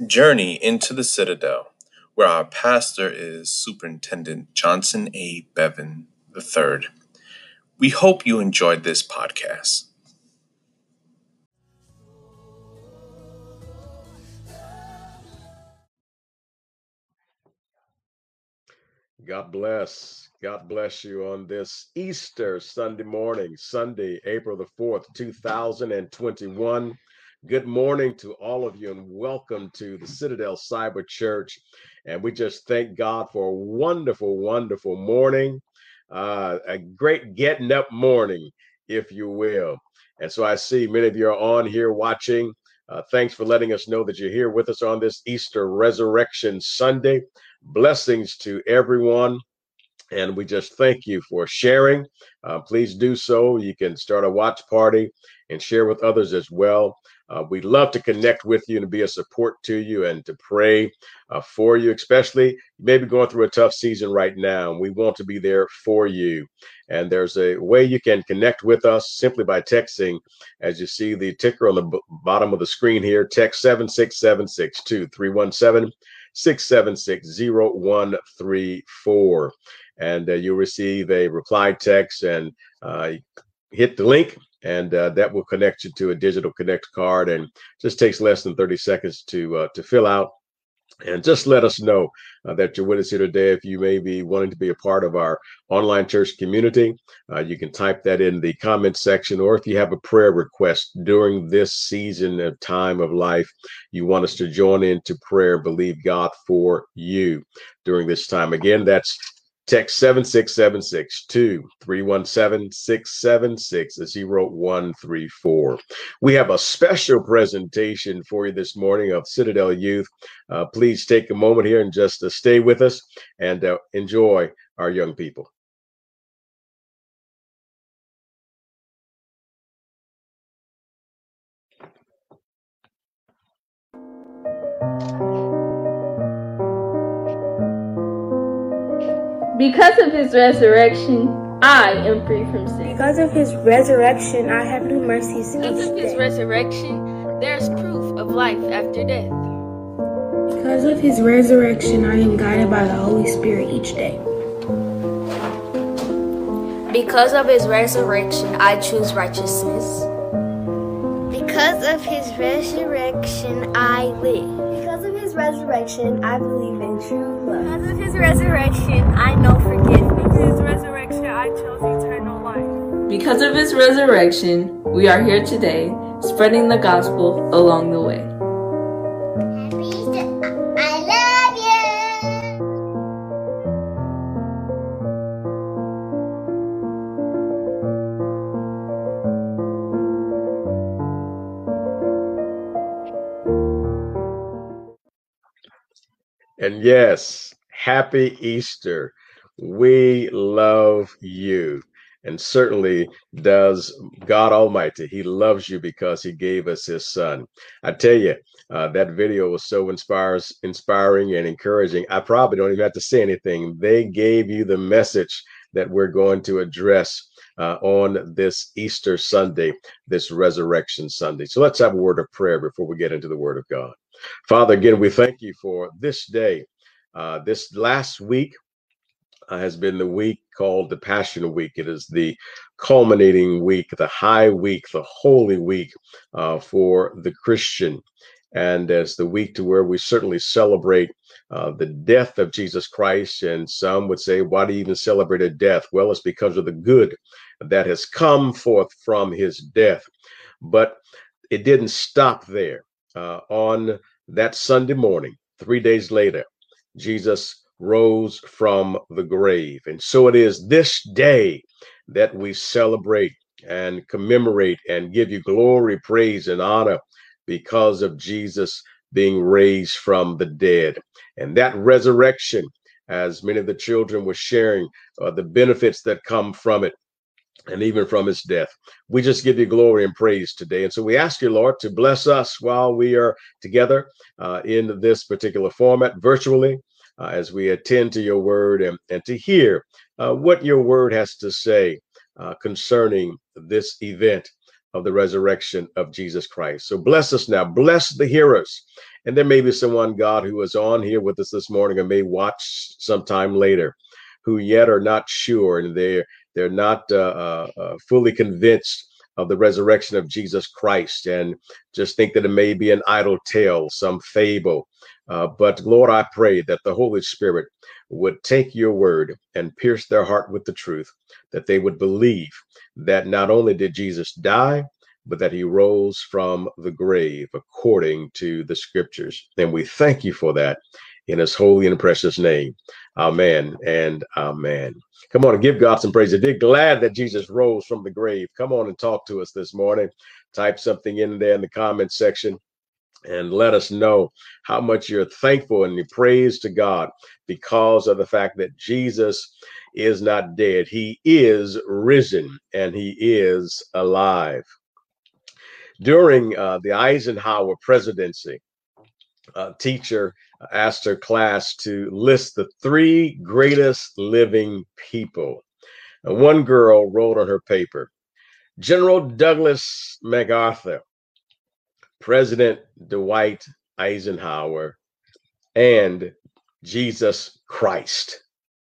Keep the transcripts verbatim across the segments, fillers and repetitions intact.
journey into the Citadel, where our pastor is Superintendent Johnson A. Bevan the third. We hope you enjoyed this podcast. God bless. God bless you on this Easter Sunday morning, Sunday, April the fourth, two thousand twenty-one. Good morning to all of you and welcome to the Citadel Cyber Church. And we just thank God for a wonderful, wonderful morning, uh, a great getting up morning, if you will. And so I see many of you are on here watching. Uh, thanks for letting us know that you're here with us on this Easter Resurrection Sunday. Blessings to everyone. And we just thank you for sharing. Uh, please do so. You can start a watch party and share with others as well. Uh, we'd love to connect with you and be a support to you and to pray uh, for you, especially you may be going through a tough season right now. And we want to be there for you. And there's a way you can connect with us simply by texting, as you see the ticker on the b- bottom of the screen here, text seven six seven six two three one seven six seven six zero one three four. And uh, you'll receive a reply text and uh, hit the link, and uh, that will connect you to a digital connect card, and just takes less than thirty seconds to uh, to fill out. And just let us know uh, that you're with us here today. If you may be wanting to be a part of our online church community, uh, you can type that in the comment section. Or if you have a prayer request during this season of time of life, you want us to join into prayer, believe God for you during this time. Again, that's text seven six seven six two three one seven six seven six zero one three four. We have a special presentation for you this morning of Citadel Youth. Uh, please take a moment here and just uh, stay with us and uh, enjoy our young people. Because of his resurrection, I am free from sin. Because of his resurrection, I have new mercies each Because of his day. resurrection, there is proof of life after death. Because of his resurrection, I am guided by the Holy Spirit each day. Because of his resurrection, I choose righteousness. Because of his resurrection, I live. Because of his resurrection, I believe in true love. Because of his resurrection, I know forgiveness. Because of his resurrection, I chose eternal life. Because of his resurrection, we are here today, spreading the gospel along the way. Happy Easter. I love you. And yes, happy Easter. We love you. And certainly does God Almighty. He loves you because he gave us his son. I tell you, uh, that video was so inspires, inspiring and encouraging. I probably don't even have to say anything. They gave you the message that we're going to address uh, on this Easter Sunday, this Resurrection Sunday. So let's have a word of prayer before we get into the Word of God. Father, again, we thank you for this day. Uh, this last week uh, has been the week called the Passion Week. It is the culminating week, the high week, the holy week uh, for the Christian. And as the week to where we certainly celebrate uh, the death of Jesus Christ. And some would say, why do you even celebrate a death? Well, it's because of the good that has come forth from his death. But it didn't stop there. Uh, on that Sunday morning, three days later, Jesus rose from the grave. And so it is this day that we celebrate and commemorate and give you glory, praise, and honor because of Jesus being raised from the dead. And that resurrection, as many of the children were sharing, uh, the benefits that come from it, and even from his death. We just give you glory and praise today. And so we ask you, Lord, to bless us while we are together uh, in this particular format virtually, uh, as we attend to your word and, and to hear uh, what your word has to say uh, concerning this event of the resurrection of Jesus Christ. So bless us now. Bless the hearers. And there may be someone, God, who is on here with us this morning and may watch sometime later, who yet are not sure, and they're they're not uh, uh, fully convinced of the resurrection of Jesus Christ, and just think that it may be an idle tale, some fable. Uh, but Lord, I pray that the Holy Spirit would take your word and pierce their heart with the truth, that they would believe that not only did Jesus die, but that he rose from the grave according to the scriptures. And we thank you for that in his holy and precious name. Amen and amen. Come on and give God some praise. If you're glad that Jesus rose from the grave, come on and talk to us this morning. Type something in there in the comment section and let us know how much you're thankful and you praise to God because of the fact that Jesus is not dead. He is risen and he is alive. During uh, the Eisenhower presidency, a teacher asked her class to list the three greatest living people. And one girl wrote on her paper, General Douglas MacArthur, President Dwight Eisenhower, and Jesus Christ.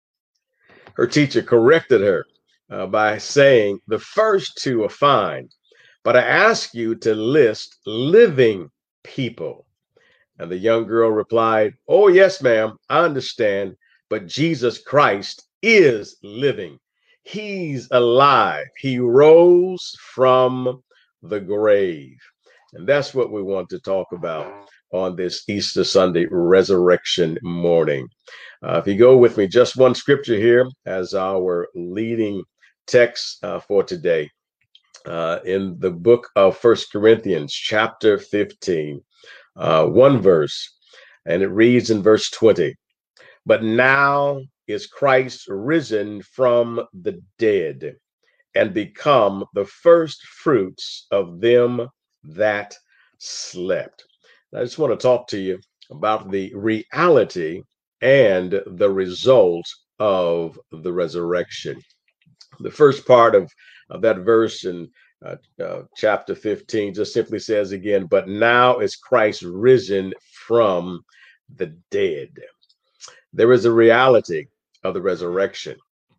Her teacher corrected her uh, by saying, the first two are fine, but I ask you to list living people. And the young girl replied, oh, yes, ma'am, I understand, but Jesus Christ is living. He's alive. He rose from the grave. And that's what we want to talk about on this Easter Sunday resurrection morning. Uh, if you go with me, just one scripture here as our leading text uh, for today. Uh, in the book of First Corinthians, chapter fifteen, uh, one verse, and it reads in verse twenty, but now is Christ risen from the dead and become the first fruits of them that slept. I just want to talk to you about the reality and the result of the resurrection. The first part of, of that verse in uh, uh, chapter fifteen just simply says again, but now is Christ risen from the dead. There is a reality of the resurrection.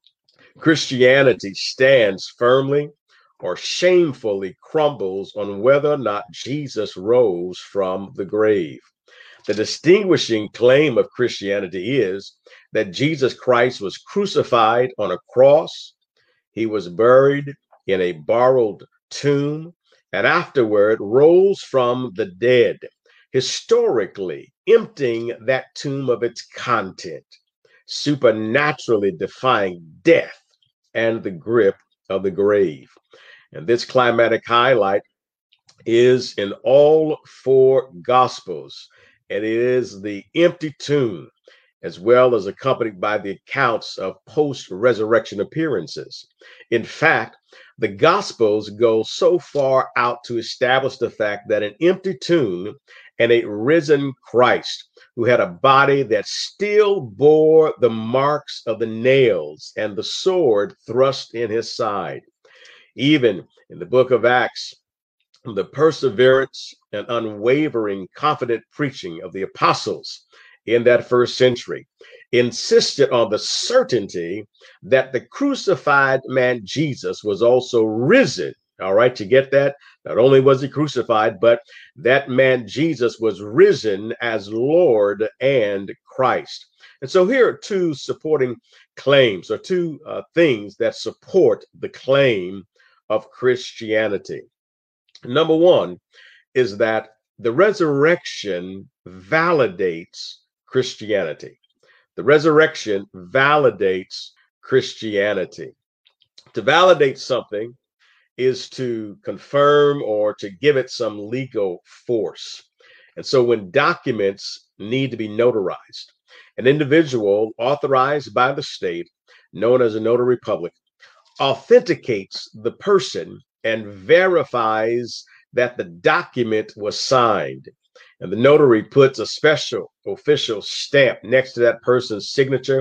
Christianity stands firmly or shamefully crumbles on whether or not Jesus rose from the grave. The distinguishing claim of Christianity is that Jesus Christ was crucified on a cross. He was buried in a borrowed tomb and afterward rose from the dead, historically emptying that tomb of its content, supernaturally defying death and the grip of the grave. And this climatic highlight is in all four Gospels, and it is the empty tomb, as well as accompanied by the accounts of post-resurrection appearances. In fact, the Gospels go so far out to establish the fact that an empty tomb and a risen Christ, who had a body that still bore the marks of the nails and the sword thrust in his side. Even in the book of Acts, the perseverance and unwavering, confident preaching of the apostles in that first century insisted on the certainty that the crucified man Jesus was also risen. All right, you get that? Not only was he crucified, but that man Jesus was risen as Lord and Christ. And so here are two supporting claims, or two uh, things that support the claim of Christianity. Number one is that the resurrection validates Christianity. The resurrection validates Christianity. To validate something is to confirm or to give it some legal force. And so when documents need to be notarized, an individual authorized by the state, known as a notary public, authenticates the person and verifies that the document was signed. And the notary puts a special official stamp next to that person's signature,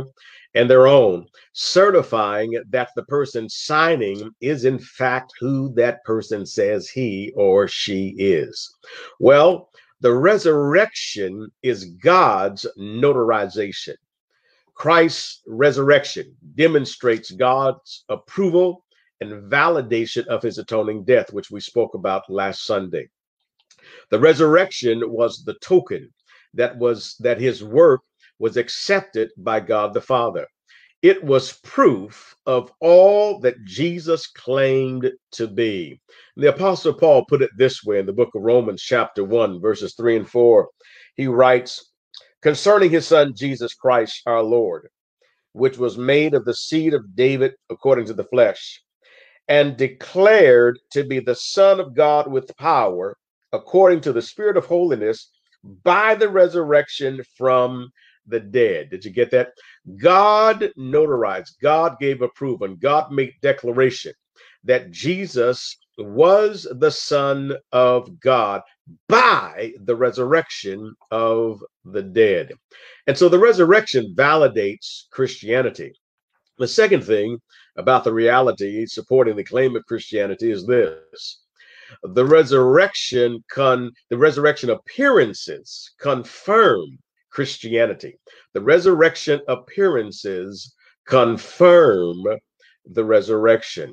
and their own, certifying that the person signing is in fact who that person says he or she is. Well, the resurrection is God's notarization. Christ's resurrection demonstrates God's approval and validation of his atoning death, which we spoke about last Sunday. The resurrection was the token that was that his work was accepted by God the Father. It was proof of all that Jesus claimed to be. The Apostle Paul put it this way in the book of Romans, chapter one, verses three and four. He writes, concerning his son, Jesus Christ, our Lord, which was made of the seed of David according to the flesh, and declared to be the Son of God with power, according to the Spirit of holiness, by the resurrection from the dead. Did you get that? God notarized, God gave approval, and God made declaration that Jesus was the Son of God by the resurrection of the dead. And so the resurrection validates Christianity. The second thing about the reality supporting the claim of Christianity is this: the resurrection con the resurrection appearances confirm Christianity. The resurrection appearances confirm the resurrection.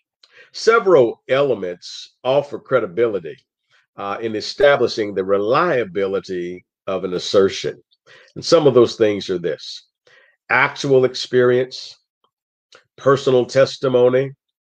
Several elements offer credibility uh, in establishing the reliability of an assertion. And some of those things are this: actual experience, personal testimony,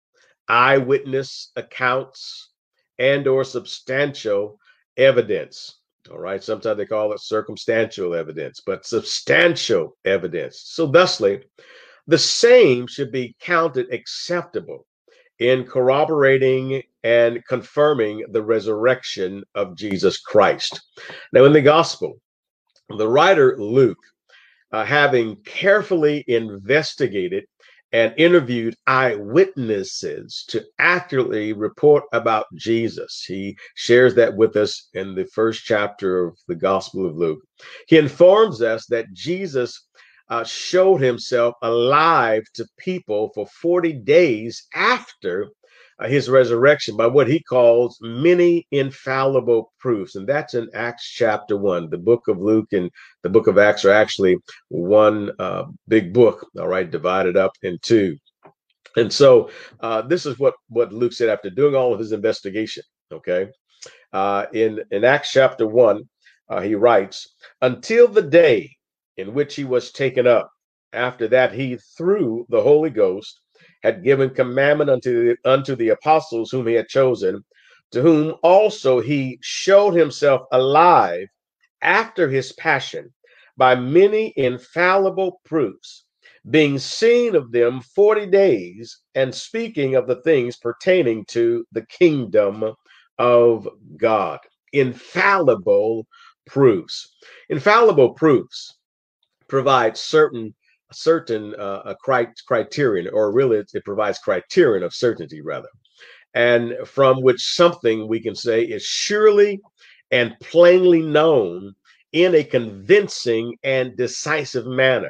eyewitness accounts, and or substantial evidence. All right, sometimes they call it circumstantial evidence, but substantial evidence. So thusly, the same should be counted acceptable in corroborating and confirming the resurrection of Jesus Christ. Now, in the gospel, the writer Luke, uh, having carefully investigated and interviewed eyewitnesses to accurately report about Jesus, he shares that with us in the first chapter of the Gospel of Luke. He informs us that Jesus uh, showed himself alive to people for forty days after uh, his resurrection by what he calls many infallible proofs. And that's in Acts chapter one. The book of Luke and the book of Acts are actually one uh, big book, all right, divided up in two. And so uh, this is what, what Luke said after doing all of his investigation, okay? Uh, in, in Acts chapter one, uh, he writes, until the day in which he was taken up. After that, he, through the Holy Ghost, had given commandment unto the, unto the apostles whom he had chosen, to whom also he showed himself alive after his passion by many infallible proofs, being seen of them forty days, and speaking of the things pertaining to the kingdom of God. Infallible proofs. Infallible proofs provide certain certain uh, a cri criterion, or really it, it provides criterion of certainty, rather, and from which something we can say is surely and plainly known in a convincing and decisive manner.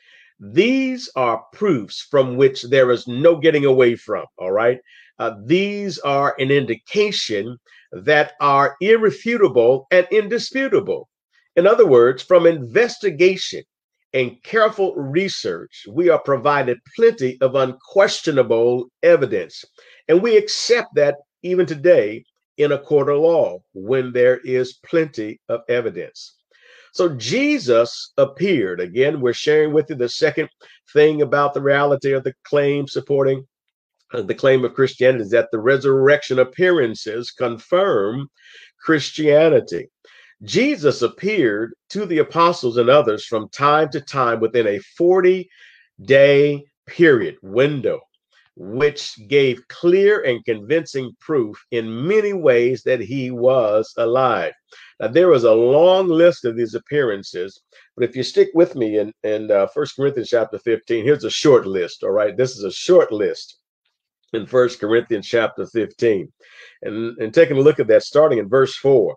These are proofs from which there is no getting away from, all right? Uh, these are an indication that are irrefutable and indisputable. In other words, from investigation and careful research, we are provided plenty of unquestionable evidence. And we accept that even today in a court of law when there is plenty of evidence. So Jesus appeared. Again, we're sharing with you the second thing about the reality of the claim supporting uh, the claim of Christianity is that the resurrection appearances confirm Christianity. Jesus appeared to the apostles and others from time to time within a forty day period window, which gave clear and convincing proof in many ways that he was alive. Now, there is a long list of these appearances, but if you stick with me in, in uh, First Corinthians chapter fifteen, here's a short list, all right? This is a short list in First Corinthians chapter fifteen. And, and taking a look at that, starting in verse four,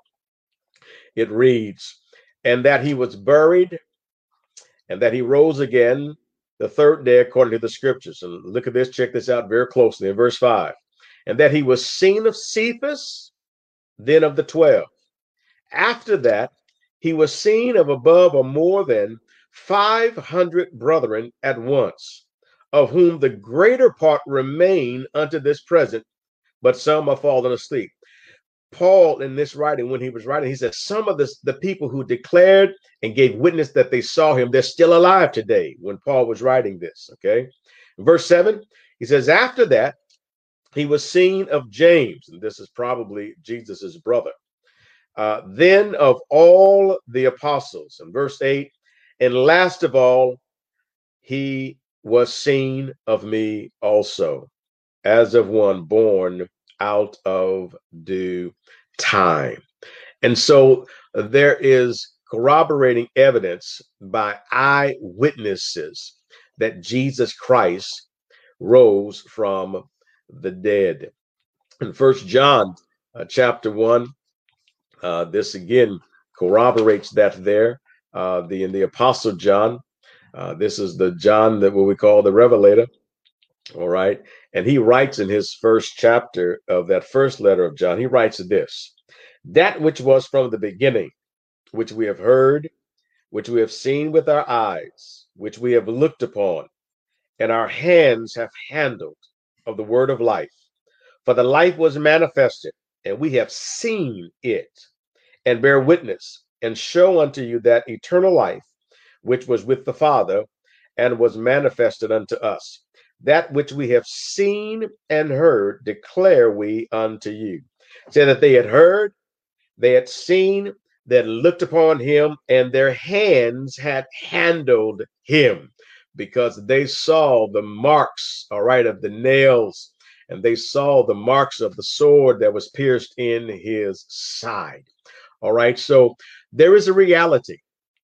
it reads, and that he was buried, and that he rose again the third day according to the scriptures. And look at this, check this out very closely in verse five. And that he was seen of Cephas, then of the twelve. After that, he was seen of above or more than five hundred brethren at once, of whom the greater part remain unto this present, but some are fallen asleep. Paul, in this writing, when he was writing, he said some of this, the people who declared and gave witness that they saw him, they're still alive today when Paul was writing this, okay? Verse seven, he says, after that, he was seen of James, and this is probably Jesus's brother. Uh, then of all the apostles, in verse eight, and last of all, he was seen of me also, as of one born out of due time. And so there is corroborating evidence by eyewitnesses that Jesus Christ rose from the dead. In First John uh, chapter one, uh, this again corroborates that there. Uh, the in the Apostle John, uh, this is the John that what we call the Revelator. All right, and he writes in his first chapter of that first letter of John, he writes this: that which was from the beginning, which we have heard, which we have seen with our eyes, which we have looked upon, and our hands have handled of the word of life. For the life was manifested, and we have seen it, and bear witness, and show unto you that eternal life, which was with the Father, and was manifested unto us. That which we have seen and heard declare we unto you. Say that they had heard, they had seen, they had looked upon him, and their hands had handled him, because they saw the marks, all right, of the nails, and they saw the marks of the sword that was pierced in his side. All right, so there is a reality.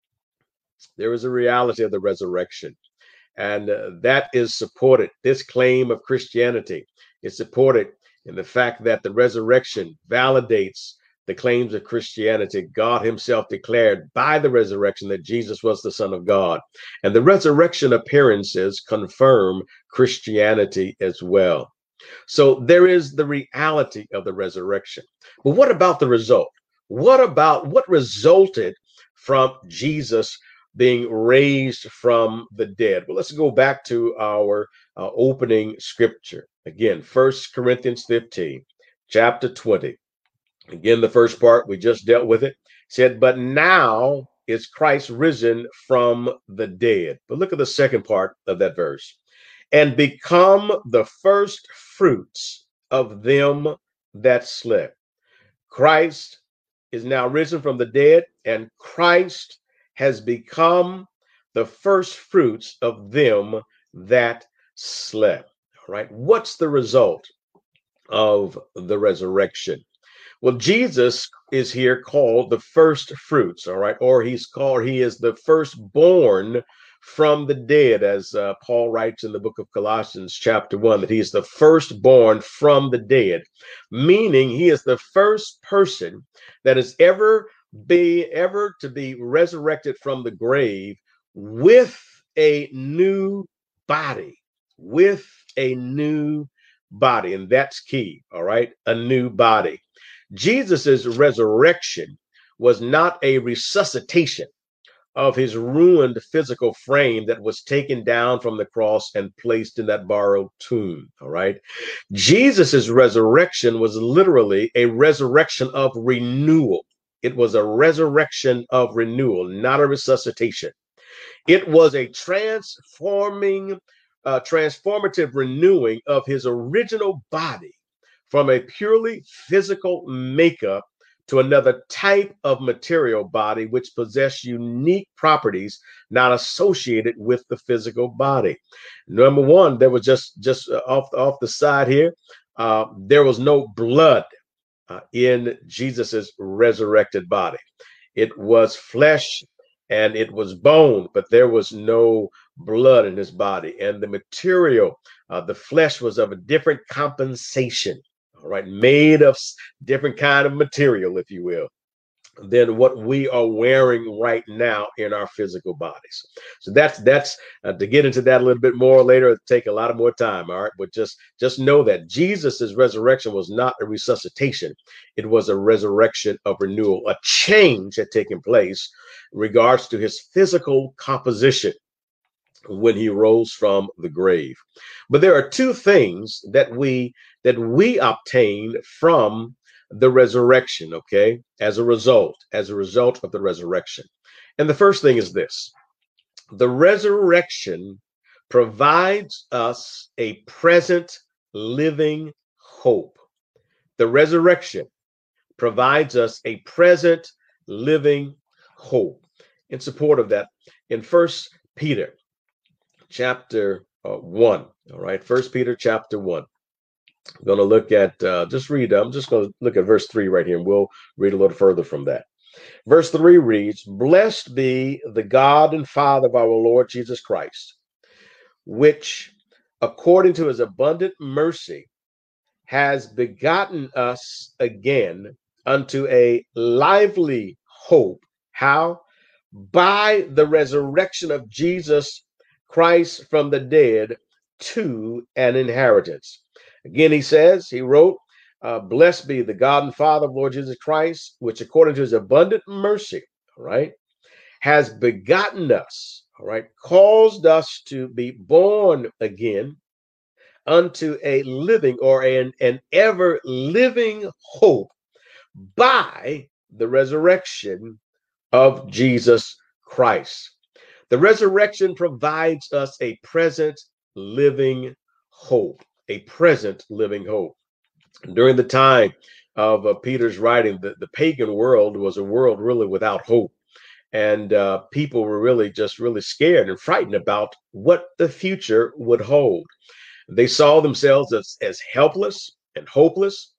There is a reality of the resurrection. And uh, that is supported. This claim of Christianity is supported in the fact that the resurrection validates the claims of Christianity. God himself declared by the resurrection that Jesus was the Son of God. And the resurrection appearances confirm Christianity as well. So there is the reality of the resurrection. But what about the result? What about what resulted from Jesus being raised from the dead? Well, let's go back to our uh, opening scripture. Again, First Corinthians fifteen, chapter twenty. Again, the first part, we just dealt with it. Said, but now is Christ risen from the dead. But look at the second part of that verse. And become the first fruits of them that slept. Christ is now risen from the dead, and Christ has become the first fruits of them that slept. All right. What's the result of the resurrection? Well, Jesus is here called the first fruits. All right. Or he's called, he is the firstborn from the dead, as uh, Paul writes in the book of Colossians chapter one, that he is the firstborn from the dead, meaning he is the first person that has ever be ever to be resurrected from the grave with a new body, with a new body. And that's key. All right. A new body. Jesus's resurrection was not a resuscitation of his ruined physical frame that was taken down from the cross and placed in that borrowed tomb. All right. Jesus's resurrection was literally a resurrection of renewal. It was a resurrection of renewal, not a resuscitation. It was a transforming, uh, transformative renewing of his original body from a purely physical makeup to another type of material body, which possessed unique properties not associated with the physical body. Number one, there was just, just off, off the side here, uh, there was no blood Uh, in Jesus's resurrected body. It was flesh and it was bone, but there was no blood in his body. And the material, uh, the flesh was of a different compensation, all right, made of different kind of material, if you will. than what we are wearing right now in our physical bodies. So that's that's uh, to get into that a little bit more later. It'll take a lot of more time. All right, but just just know that Jesus's resurrection was not a resuscitation; it was a resurrection of renewal. A change had taken place in regards to his physical composition when he rose from the grave. But there are two things that we that we obtain from the resurrection, okay, as a result, as a result of the resurrection. And the first thing is this: the resurrection provides us a present living hope. The resurrection provides us a present living hope. In support of that, in First Peter chapter uh, one, all right, First Peter chapter one. I'm going to look at, uh, just read, I'm just going to look at verse three right here, and we'll read a little further from that. Verse three reads, "Blessed be the God and Father of our Lord Jesus Christ, which, according to his abundant mercy, has begotten us again unto a lively hope." How? By the resurrection of Jesus Christ from the dead, to an inheritance. Again, he says, he wrote, uh, "Blessed be the God and Father of Lord Jesus Christ, which according to his abundant mercy," all right, "has begotten us," all right, caused us to be born again unto a living or an, an ever living hope by the resurrection of Jesus Christ. The resurrection provides us a present living hope. A present living hope. During the time of uh, Peter's writing, the, the pagan world was a world really without hope. And uh, people were really just really scared and frightened about what the future would hold. They saw themselves as, as helpless and hopeless,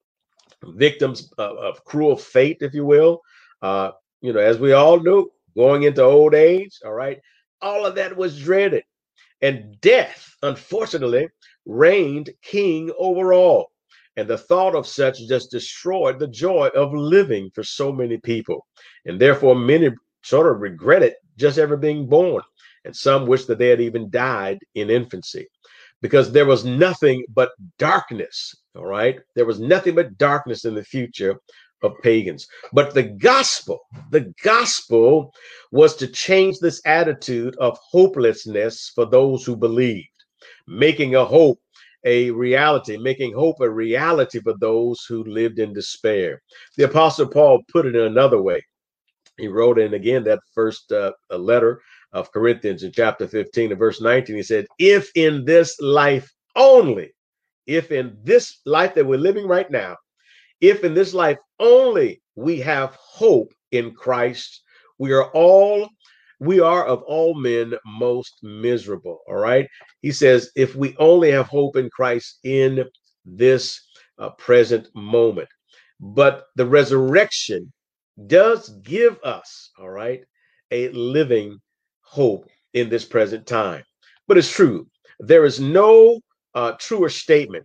victims of, of cruel fate, if you will. Uh, you know, as we all know, going into old age, all right, all of that was dreaded. And death, unfortunately, reigned king over all. And the thought of such just destroyed the joy of living for so many people. And therefore, many sort of regretted just ever being born. And some wish that they had even died in infancy, because there was nothing but darkness. All right. There was nothing but darkness in the future of pagans. But the gospel, the gospel was to change this attitude of hopelessness for those who believed, making a hope a reality, making hope a reality for those who lived in despair. The Apostle Paul put it in another way. He wrote in again that first uh, letter of Corinthians in chapter fifteen and verse nineteen. He said, "If in this life only, if in this life that we're living right now, if in this life only we have hope in Christ, we are all, we are of all men most miserable." All right. He says, if we only have hope in Christ in this uh, present moment. But the resurrection does give us, all right, a living hope in this present time. But it's true. There is no uh, truer statement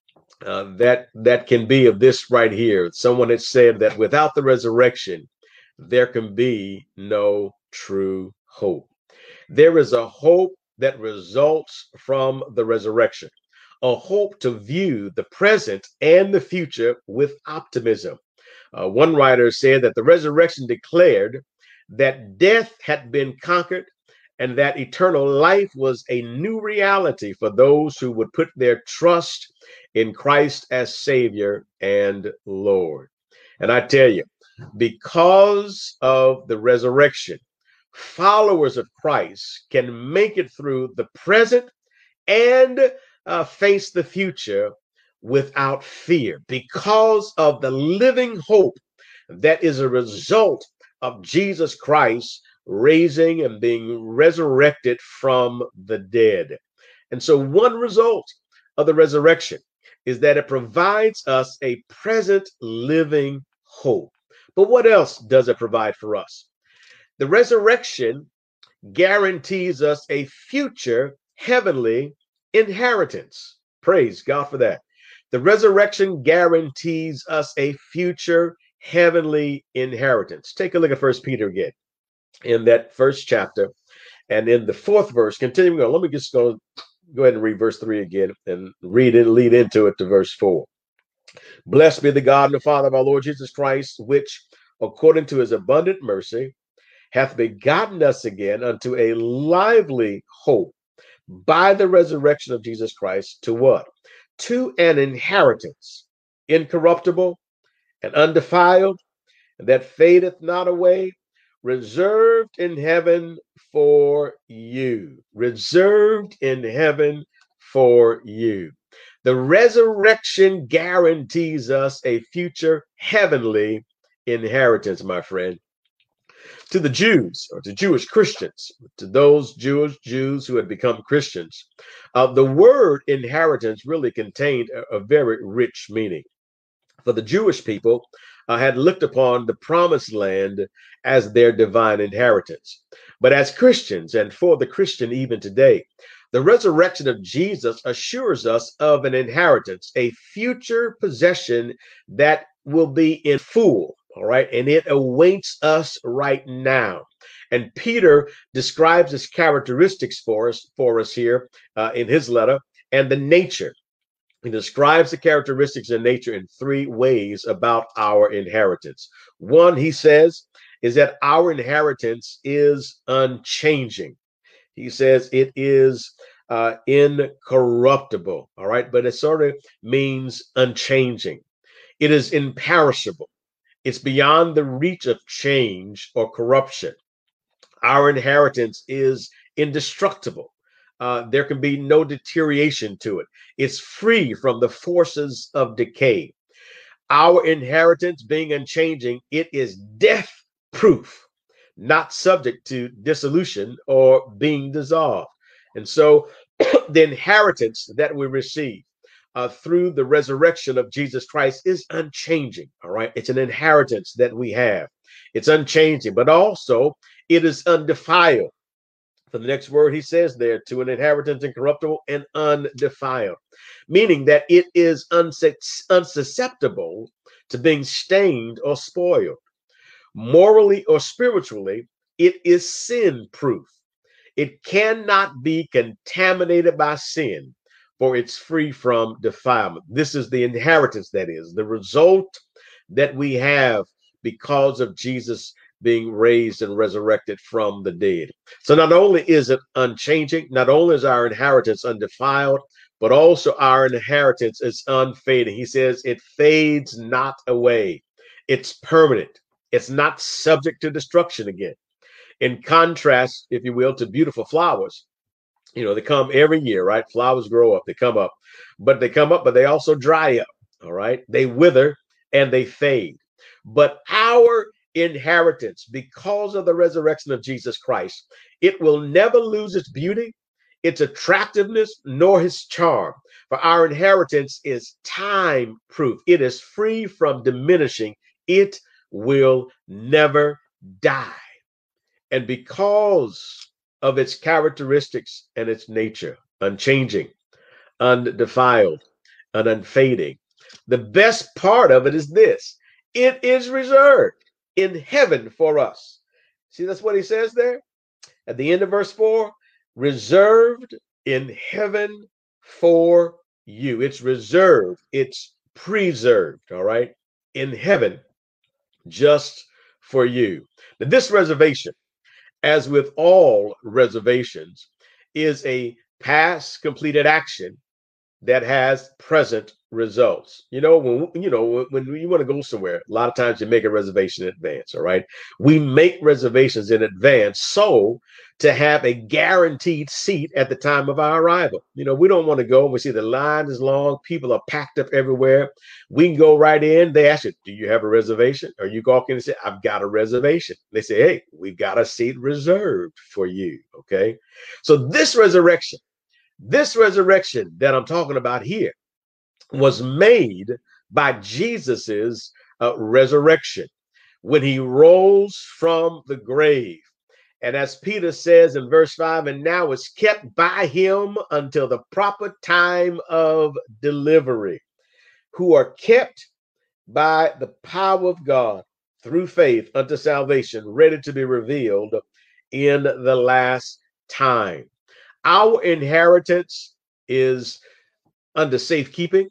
Uh, that that can be of this right here. Someone had said that without the resurrection, there can be no true hope. There is a hope that results from the resurrection, a hope to view the present and the future with optimism. Uh, one writer said that the resurrection declared that death had been conquered and that eternal life was a new reality for those who would put their trust in Christ as Savior and Lord. And I tell you, because of the resurrection, followers of Christ can make it through the present and uh, face the future without fear, because of the living hope that is a result of Jesus Christ raising and being resurrected from the dead. And so one result of the resurrection is that it provides us a present living hope. But what else does it provide for us? The resurrection guarantees us a future heavenly inheritance. Praise God for that. The resurrection guarantees us a future heavenly inheritance. Take a look at First Peter again in that first chapter. And in the fourth verse, continuing on, let me just go, go ahead and read verse three again and read it, lead into it to verse four. Blessed be the God and the Father of our Lord Jesus Christ, which, according to his abundant mercy, hath begotten us again unto a lively hope by the resurrection of Jesus Christ to what? To an inheritance, incorruptible and undefiled, and that fadeth not away, reserved in heaven for you. Reserved in heaven for you. The resurrection guarantees us a future heavenly inheritance, my friend. To the Jews, or to Jewish Christians, to those Jewish Jews who had become Christians, uh, the word inheritance really contained a, a very rich meaning. For the Jewish people uh, had looked upon the promised land as their divine inheritance. But as Christians, and for the Christian even today, the resurrection of Jesus assures us of an inheritance, a future possession that will be in full. All right. And it awaits us right now. And Peter describes its characteristics for us, for us here uh, in his letter, and the nature. He describes the characteristics and nature in three ways about our inheritance. One, he says, is that our inheritance is unchanging. He says it is uh, incorruptible. All right. But it sort of means unchanging. It is imperishable. It's beyond the reach of change or corruption. Our inheritance is indestructible. Uh, there can be no deterioration to it. It's free from the forces of decay. Our inheritance being unchanging, it is death-proof, not subject to dissolution or being dissolved. And so the inheritance that we receive Uh, through the resurrection of Jesus Christ is unchanging. All right. It's an inheritance that we have. It's unchanging, but also it is undefiled. For the next word he says there, to an inheritance incorruptible and undefiled, meaning that it is unsus- unsusceptible to being stained or spoiled. Morally or spiritually, it is sin proof. It cannot be contaminated by sin, for it's free from defilement. This is the inheritance, that is, the result that we have because of Jesus being raised and resurrected from the dead. So not only is it unchanging, not only is our inheritance undefiled, but also our inheritance is unfading. He says it fades not away. It's permanent. It's not subject to destruction again. In contrast, if you will, to beautiful flowers. You know, they come every year, right? Flowers grow up, they come up, but they come up, but they also dry up. All right. They wither and they fade. But our inheritance, because of the resurrection of Jesus Christ, it will never lose its beauty, its attractiveness, nor its charm. For our inheritance is time proof. It is free from diminishing. It will never die. And because of its characteristics and its nature, unchanging, undefiled, and unfading, the best part of it is this: it is reserved in heaven for us. See, that's what he says there at the end of verse four, reserved in heaven for you. It's reserved, it's preserved, all right, in heaven just for you. Now, this reservation, as with all reservations, is a past completed action that has present results. You know, when you know when you want to go somewhere, a lot of times you make a reservation in advance. All right, we make reservations in advance so to have a guaranteed seat at the time of our arrival. You know, we don't want to go and we see the line is long, people are packed up everywhere. We can go right in. They ask you, "Do you have a reservation?" Or you walk in and say, "I've got a reservation." They say, "Hey, we've got a seat reserved for you." Okay, so this resurrection. This resurrection that I'm talking about here was made by Jesus's uh, resurrection when he rose from the grave. And as Peter says in verse five, and now is kept by him until the proper time of delivery, who are kept by the power of God through faith unto salvation, ready to be revealed in the last time. Our inheritance is under safekeeping.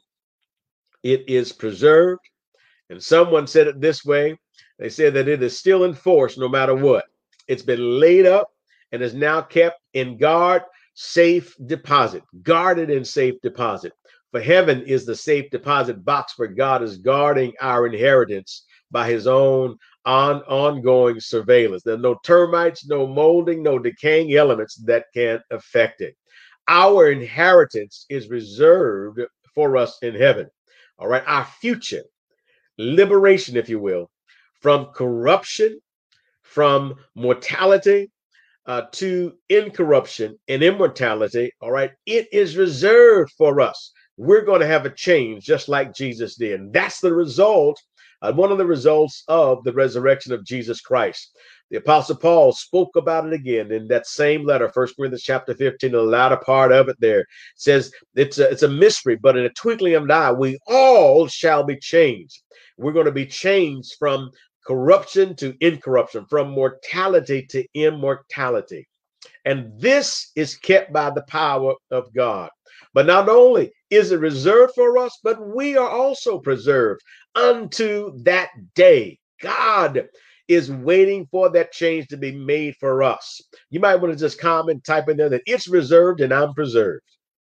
It is preserved. And someone said it this way. They said that it is still in force no matter what. It's been laid up and is now kept in guard, safe deposit, guarded in safe deposit. For heaven is the safe deposit box where God is guarding our inheritance by his own on, ongoing surveillance. There are no termites, no molding, no decaying elements that can affect it. Our inheritance is reserved for us in heaven. All right, our future liberation, if you will, from corruption, from mortality, uh, to incorruption and immortality. All right, it is reserved for us. We're going to have a change just like Jesus did. And that's the result, uh, one of the results of the resurrection of Jesus Christ. The Apostle Paul spoke about it again in that same letter, First Corinthians chapter fifteen, the latter part of it there says it's a, it's a mystery, but in a twinkling of an eye, we all shall be changed. We're going to be changed from corruption to incorruption, from mortality to immortality. And this is kept by the power of God. But not only is it reserved for us, but we are also preserved unto that day. God is waiting for that change to be made for us. You might want to just comment, type in there that it's reserved and I'm preserved.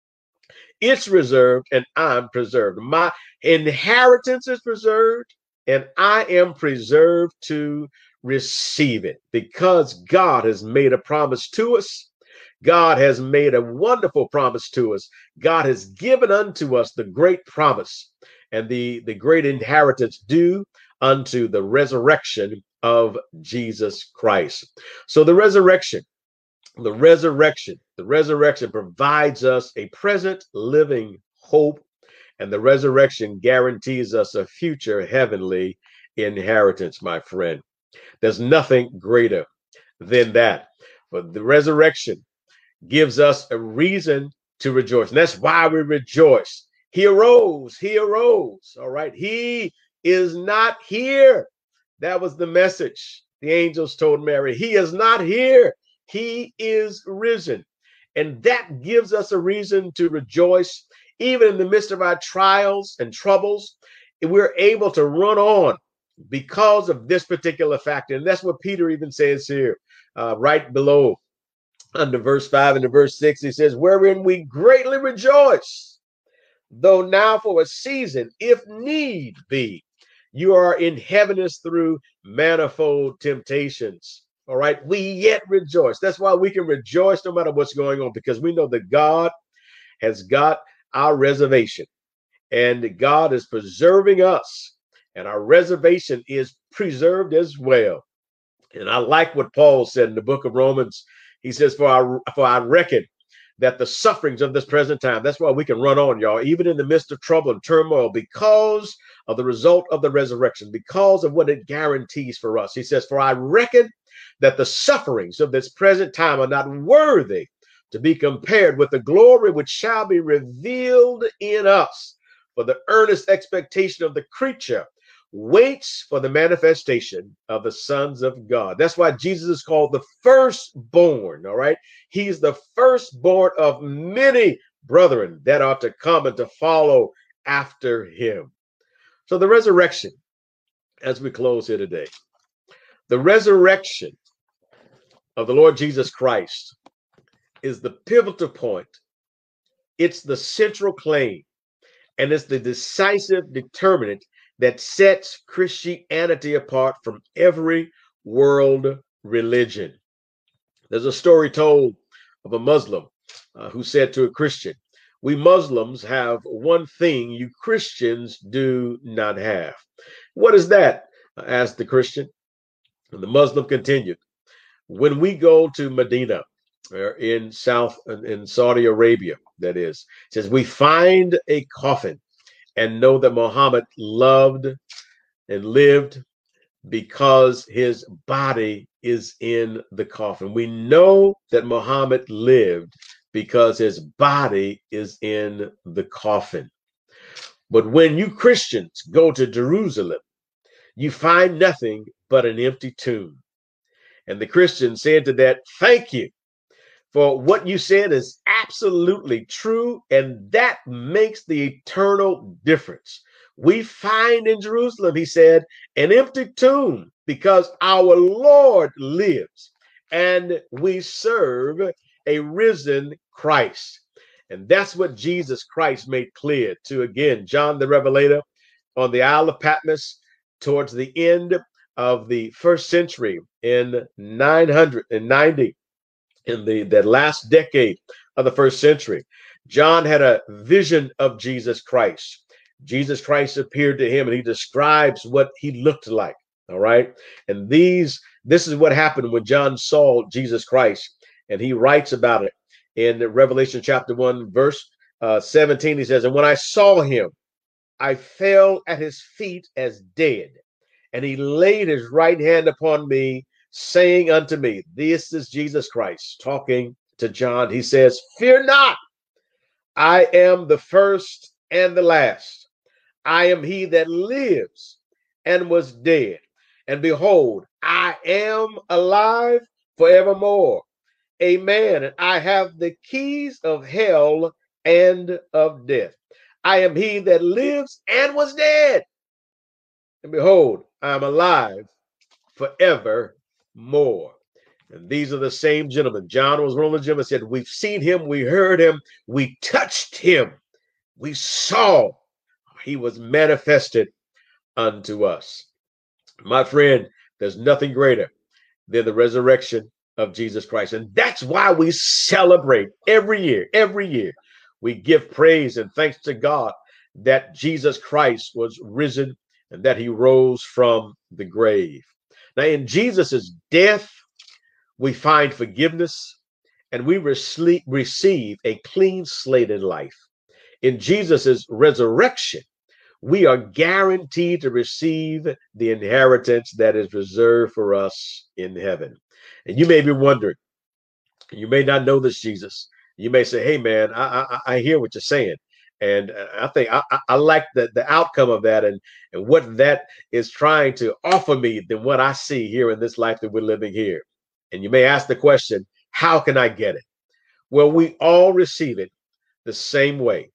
It's reserved and I'm preserved. My inheritance is preserved and I am preserved to receive it because God has made a promise to us. God has made a wonderful promise to us. God has given unto us the great promise and the, the great inheritance due unto the resurrection of Jesus Christ. So the resurrection, the resurrection, the resurrection provides us a present living hope, and the resurrection guarantees us a future heavenly inheritance, my friend. There's nothing greater than that. But the resurrection gives us a reason to rejoice. And that's why we rejoice. He arose. He arose. All right. He is not here. That was the message the angels told Mary. He is not here. He is risen. And that gives us a reason to rejoice. Even in the midst of our trials and troubles, we're able to run on because of this particular factor. And that's what Peter even says here, uh, right below under verse five and verse six. He says, wherein we greatly rejoice, though now for a season, if need be, you are in heaviness through manifold temptations. All right. We yet rejoice. That's why we can rejoice no matter what's going on, because we know that God has got our reservation and God is preserving us, and our reservation is preserved as well. And I like what Paul said in the book of Romans. He says, for I, for I reckon that the sufferings of this present time, that's why we can run on, y'all, even in the midst of trouble and turmoil, because of the result of the resurrection, because of what it guarantees for us. He says, for I reckon that the sufferings of this present time are not worthy to be compared with the glory which shall be revealed in us. For the earnest expectation of the creature waits for the manifestation of the sons of God. That's why Jesus is called the firstborn. All right. He's the firstborn of many brethren that are to come and to follow after him. So the resurrection, as we close here today, the resurrection of the Lord Jesus Christ is the pivotal point. It's the central claim, and it's the decisive determinant that sets Christianity apart from every world religion. There's a story told of a Muslim uh, who said to a Christian, we Muslims have one thing you Christians do not have. What is that? asked the Christian. And the Muslim continued, when we go to Medina, or in South, in Saudi Arabia, that is, it says we find a coffin and know that Muhammad loved and lived because his body is in the coffin. We know that Muhammad lived because his body is in the coffin. But when you Christians go to Jerusalem, you find nothing but an empty tomb. And the Christian said to that, thank you, for what you said is absolutely true, and that makes the eternal difference. We find in Jerusalem, he said, an empty tomb because our Lord lives, and we serve a risen Christ. And that's what Jesus Christ made clear to, again, John the Revelator on the Isle of Patmos towards the end of the first century in nine hundred ninety, in the that last decade of the first century. John had a vision of Jesus Christ. Jesus Christ appeared to him, and he describes what he looked like. All right. And these, this is what happened when John saw Jesus Christ, and he writes about it in Revelation chapter one, verse uh, seventeen. He says, and when I saw him, I fell at his feet as dead, and he laid his right hand upon me, saying unto me, this is Jesus Christ talking to John. He says, fear not, I am the first and the last. I am he that lives and was dead. And behold, I am alive forevermore. Amen. And I have the keys of hell and of death. I am he that lives and was dead. And behold, I am alive forevermore. And these are the same gentlemen. John was one of the gentlemen said, we've seen him, we heard him, we touched him, we saw. He was manifested unto us. My friend, there's nothing greater than the resurrection of Jesus Christ. And that's why we celebrate every year, every year. We give praise and thanks to God that Jesus Christ was risen and that he rose from the grave. Now, in Jesus's death, we find forgiveness and we receive a clean slate in life. In Jesus's resurrection, we are guaranteed to receive the inheritance that is reserved for us in heaven. And you may be wondering, you may not know this Jesus. You may say, hey, man, I, I, I hear what you're saying. And I think I, I like the, the outcome of that and, and what that is trying to offer me than what I see here in this life that we're living here. And you may ask the question, how can I get it? Well, we all receive it the same way.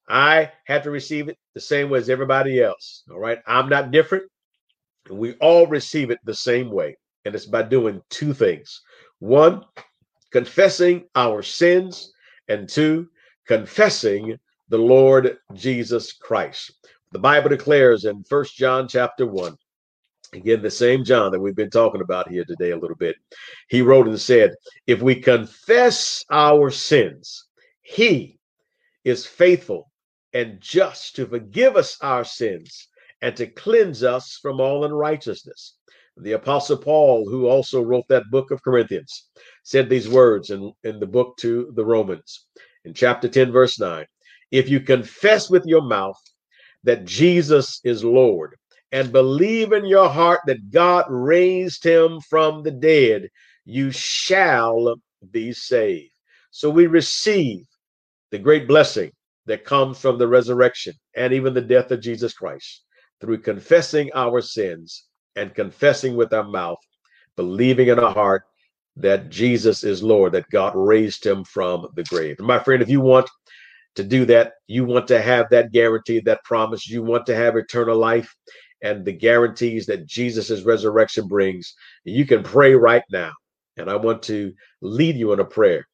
I had to receive it the same way as everybody else. All right. I'm not different. And we all receive it the same way. And it's by doing two things. One, confessing our sins. And two, confessing the Lord Jesus Christ. The Bible declares in First John chapter one, again, the same John that we've been talking about here today a little bit. He wrote and said, if we confess our sins, he is faithful and just to forgive us our sins and to cleanse us from all unrighteousness. The Apostle Paul, who also wrote that book of Corinthians, said these words in, in the book to the Romans in chapter ten, verse nine. If you confess with your mouth that Jesus is Lord and believe in your heart that God raised him from the dead, you shall be saved. So we receive the great blessing that comes from the resurrection and even the death of Jesus Christ through confessing our sins and confessing with our mouth, believing in our heart that Jesus is Lord, that God raised him from the grave. And my friend, if you want to do that, you want to have that guarantee, that promise, you want to have eternal life and the guarantees that Jesus's resurrection brings, you can pray right now. And I want to lead you in a prayer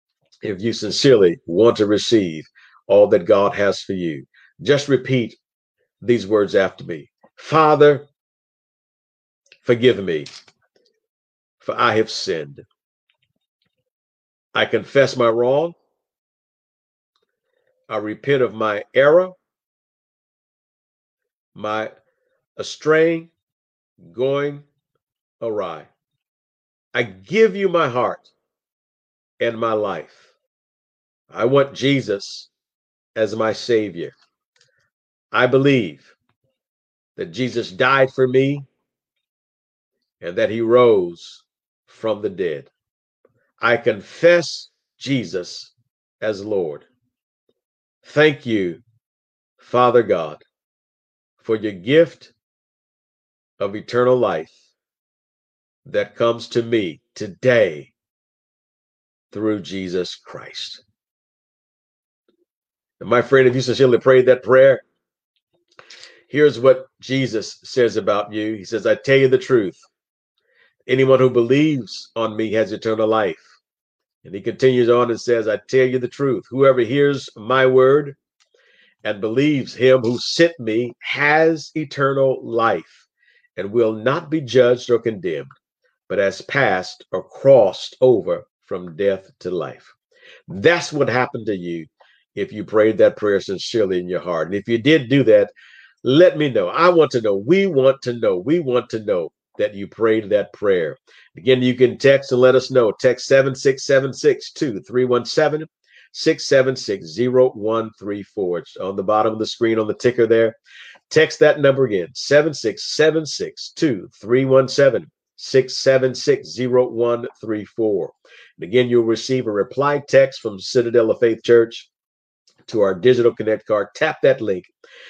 if you sincerely want to receive all that God has for you. Just repeat these words after me. Father, forgive me, for I have sinned. I confess my wrong. I repent of my error, my astray, going awry. I give you my heart and my life. I want Jesus as my Savior. I believe that Jesus died for me and that he rose from the dead. I confess Jesus as Lord. Thank you Father God, for your gift of eternal life that comes to me today through Jesus Christ. And my friend, if you sincerely prayed that prayer, here's what Jesus says about you. He says, I tell you the truth. Anyone who believes on me has eternal life. And he continues on and says, I tell you the truth. Whoever hears my word and believes him who sent me has eternal life and will not be judged or condemned, but has passed or crossed over from death to life. That's what happened to you if you prayed that prayer sincerely in your heart. And if you did do that, let me know. I want to know. We want to know. We want to know that you prayed that prayer. Again, you can text and let us know. Text seven six seven six two three one seven six seven six zero one three four. It's on the bottom of the screen on the ticker there. Text that number again, seven six seven six two three one seven six seven six zero one three four. And again, you'll receive a reply text from Citadel of Faith Church to our Digital Connect card. Tap that link,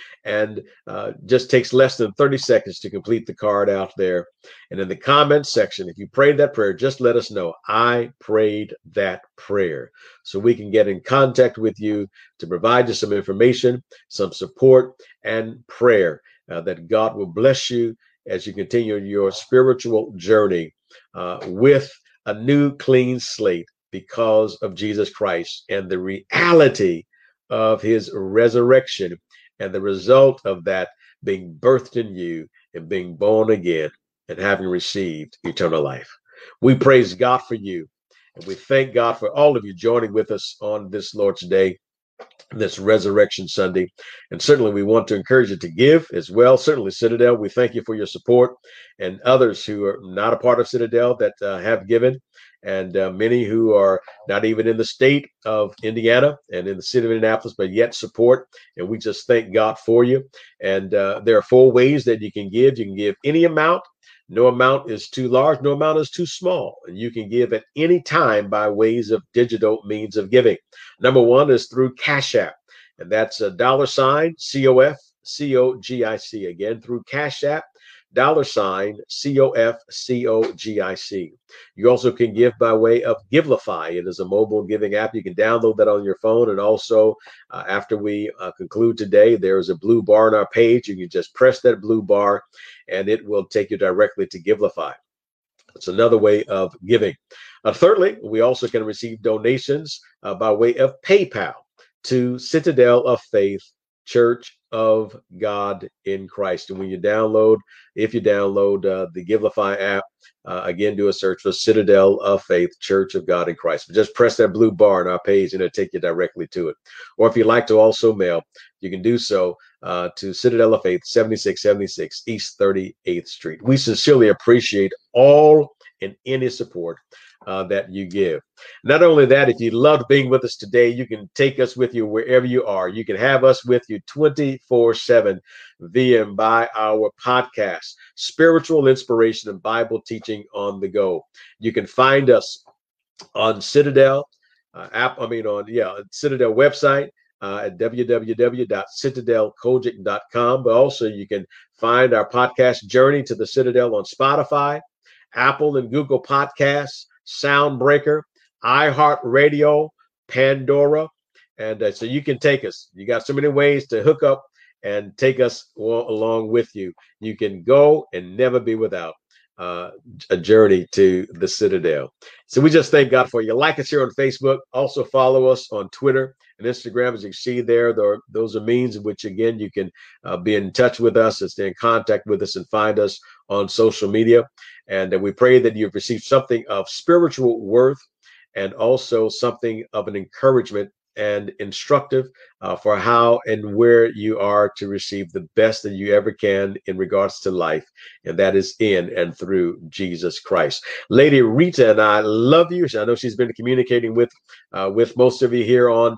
and uh, just takes less than thirty seconds to complete the card out there. And in the comments section, if you prayed that prayer, just let us know, I prayed that prayer, so we can get in contact with you to provide you some information, some support, and prayer uh, that God will bless you as you continue your spiritual journey uh, with a new clean slate because of Jesus Christ and the reality of his resurrection, and the result of that being birthed in you and being born again and having received eternal life. We praise God for you, and we thank God for all of you joining with us on this Lord's Day, this Resurrection Sunday. And certainly we want to encourage you to give as well. Certainly Citadel, we thank you for your support, and others who are not a part of Citadel that uh, have given, and uh, many who are not even in the state of Indiana and in the city of Indianapolis, but yet support. And we just thank God for you. And uh, there are four ways that you can give. You can give any amount. No amount is too large. No amount is too small. And you can give at any time by ways of digital means of giving. Number one is through Cash App, and that's a dollar sign C O F C O G I C. Again, through Cash App, dollar sign C O F C O G I C. You also can give by way of Givelify. It is a mobile giving app. You can download that on your phone. And also, uh, after we uh, conclude today, there is a blue bar on our page. You can just press that blue bar, and it will take you directly to Givelify. It's another way of giving. Uh, thirdly, we also can receive donations uh, by way of PayPal to Citadel of Faith Church of God in Christ. And when you download, if you download uh, the Givelify app, uh, again, do a search for Citadel of Faith Church of God in Christ. But just press that blue bar on our page and it'll take you directly to it. Or if you'd like to also mail, you can do so uh, to Citadel of Faith, seventy-six seventy-six East thirty-eighth Street. We sincerely appreciate all and any support Uh, that you give. Not only that, if you loved being with us today, you can take us with you wherever you are. You can have us with you twenty-four seven via and by our podcast, Spiritual Inspiration and Bible Teaching on the Go. You can find us on Citadel uh, app. I mean, on yeah, Citadel website uh, at w w w dot citadel kojic dot com. But also, you can find our podcast Journey to the Citadel on Spotify, Apple and Google Podcasts, Soundbreaker, iHeartRadio, Pandora. And uh, so you can take us. You got so many ways to hook up and take us well, along with you. You can go and never be without uh, a journey to the Citadel. So we just thank God for you. Like us here on Facebook. Also follow us on Twitter and Instagram. As you can see there, there are, those are means in which, again, you can uh, be in touch with us and stay in contact with us and find us on social media. And uh, we pray that you've received something of spiritual worth and also something of an encouragement and instructive uh, for how and where you are to receive the best that you ever can in regards to life. And that is in and through Jesus Christ. Lady Rita and I love you. I know she's been communicating with uh, with most of you here on,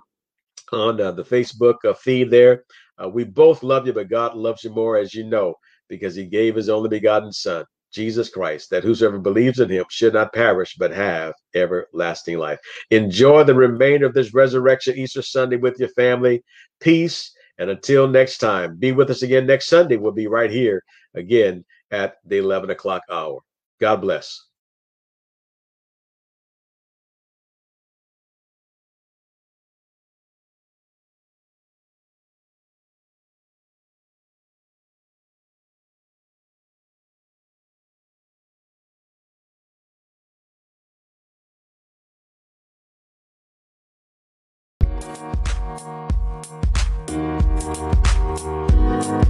on uh, the Facebook uh, feed there. Uh, we both love you, but God loves you more, as you know, because he gave his only begotten son, Jesus Christ, that whosoever believes in him should not perish, but have everlasting life. Enjoy the remainder of this Resurrection Easter Sunday with your family. Peace And until next time, be with us again next Sunday. We'll be right here again at the eleven o'clock hour. God bless. Thank you.